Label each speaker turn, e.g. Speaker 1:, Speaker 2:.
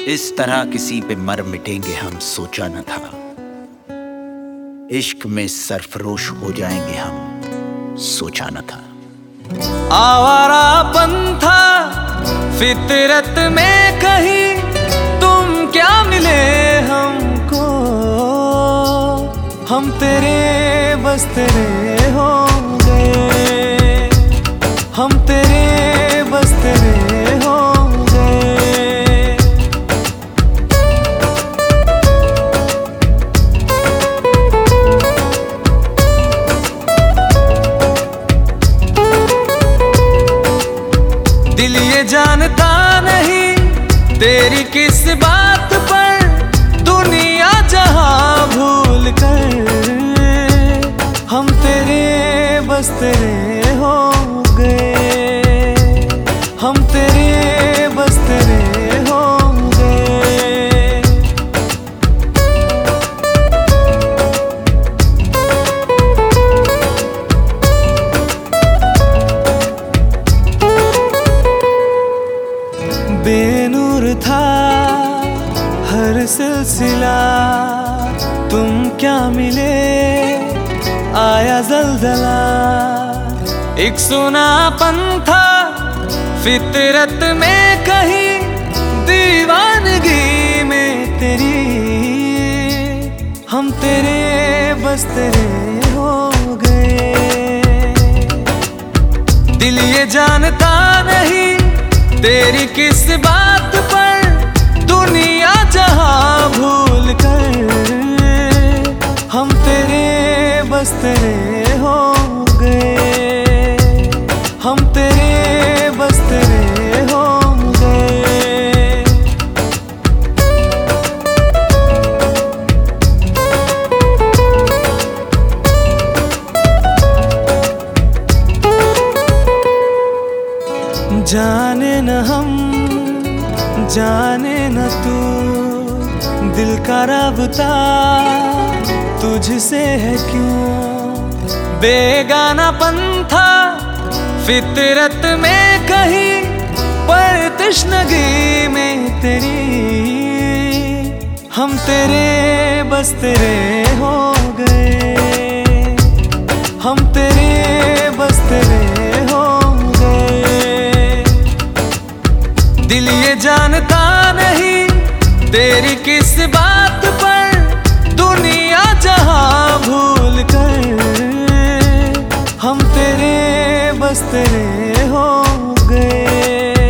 Speaker 1: इस तरह किसी पे मर मिटेंगे हम सोचा न था। इश्क में सरफरोश हो जाएंगे हम सोचा न था।
Speaker 2: आवारापन था फितरत में कहीं, तुम क्या मिले हमको। हम तेरे बस तेरे हो गए, हम तेरे बस तेरे हो गए। दिल ये जानता नहीं तेरी किस बात पर, दुनिया जहां भूल कर हम तेरे बस तेरे हो गए, हम तेरे बस तेरे हो गए। बेनूर था हर सिलसिला, तुम क्या मिले आया जलजला। एक सुनापन था फितरत में कहीं, दीवानगी में तेरी हम तेरे बस तेरे हो गए। दिल ये जानता नहीं तेरी किस बात पर, दुनिया जहां भूल कर हम तेरे बस तेरे हो गए, हम तेरे बस तेरे हो गए। जाने न हम जाने न तू, दिल का रब्ता तुझसे है क्यों। बेगानापन था फितरत में कहीं, पर तश्नगी में तेरी हम तेरे बस तेरे हो गए, हम तेरे बस तेरे हो गए। दिल ये जानता नहीं तेरी किस बात पर, दुनिया जहां भूल कर हम तेरे बस तेरे हो गए।